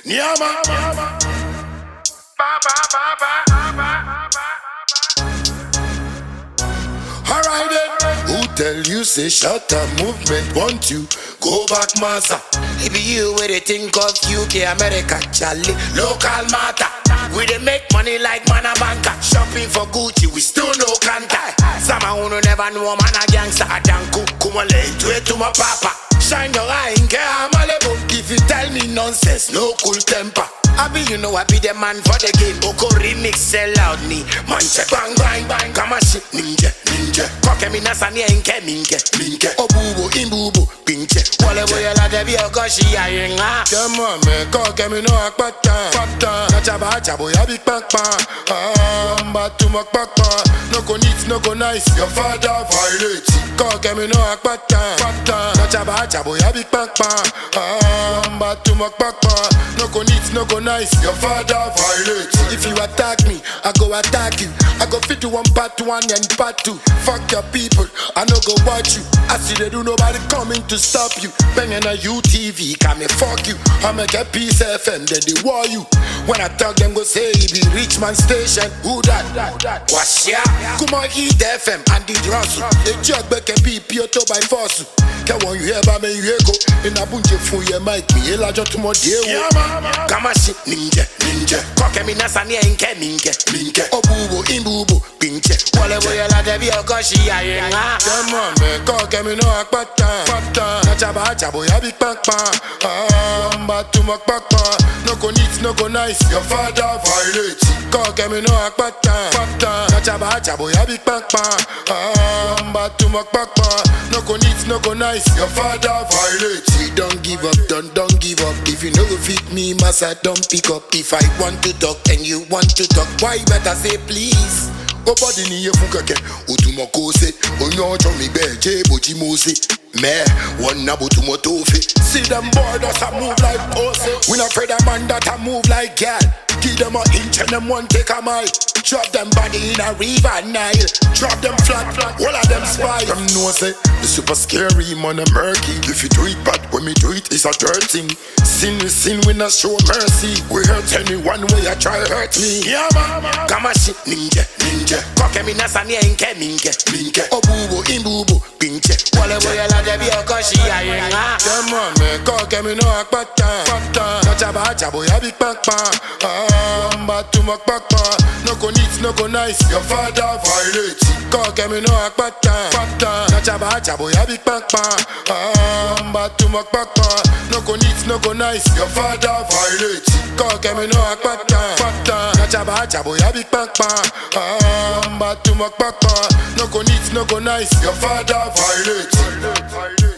Nyama. Alright then. Who tell you say shut up movement want you go back massa? It be you where they think of UK, America, Charlie, local matter. We dey make money like man a banker. Shopping for Gucci, we still no contact. Some who never know man a gangster. Adanku, kumale, to my papa. Shine your eye in care, Malibu. If you tell me nonsense, no cool temper. I be, you know I be the man for the game. Oko remix sell out me. Man check bang bang bang. Kama shit ninja. Koke mi nasa ni enke minke. Obubo imbubo pinche. Wale boye la debi okoshi ya yenga. Come on man, koke mi no akpata. Na chaba chabo ya big pakpa. Mba tu makpakpa. No go neat, no go nice. Your father violate. Koke mi no akpata. Na chaba chabo ya big pakpa. Mba tu makpakpa. No go neat, no go nice. Your father violate. If you attack me, I go attack you. I go fit to one part one and part two. Fuck your people, I no go watch you. I see they do nobody coming to stop you. Banging a UTV, can me fuck you. I make a Peace FM, then they war you. When I talk them go say he be Richmond Station. Who that? Wash ya. Come on, Heat FM and the Russell. The jug back and be Pioto by force. Can one you hear about me, you go. In a bunch of food, you might be a large to my dear. Come on, shit, ninja. Koke mi nasa ni enke minke. Obubo imbubo pinche. Wale boye la debi okoshi ya yenga. Come on man, koke mi no akpata. Na chaba chabo ya big pakpa. Mba tu makpakpa. No go neat, no go nice. Your father violate. Koke mi no akpata. Na chaba chabo ya big pakpa. Mba tu makpakpa. No go neat, no go nice. Your father violate. We don't give up, don't give up. If you know go fit me, massa don't pick up. If I want to talk and you want to talk, why better say please? Nobody ni ye funkake, utumo kose, onyo chomi beje boji mose. Me, one nabu to motofe. See them borders a move like pose. We not afraid of man that a move like girl. Give them a inch and them one take a mile. Drop them body in a river Nile. Drop them flat, all of them spy. Them know say, the super scary man a murky. If you do it bad, when me do it, it's a dirt thing. Sin we sin, we not show mercy. We hurt anyone way I try hurt me. Yeah man, kama shit ninja. Koke mi nasa ni enke minke. Obubo imbubo pinche. Wale boye la debi okoshi ya yenga. Come on man, koke mi no akpata. Na chaba chabo ya big pakpa. Mba tu makpakpa. No go neat, no go nice. Your father violate. Koke mi no akpata. Na chaba chabo ya big pakpa. Mba tu makpakpa. No go neat, no go nice. Your father violate. Koke mi no akpata. Na chaba chabo ya big pakpa. Mba tu makpakpa. No go neat, no go nice. Your father violate.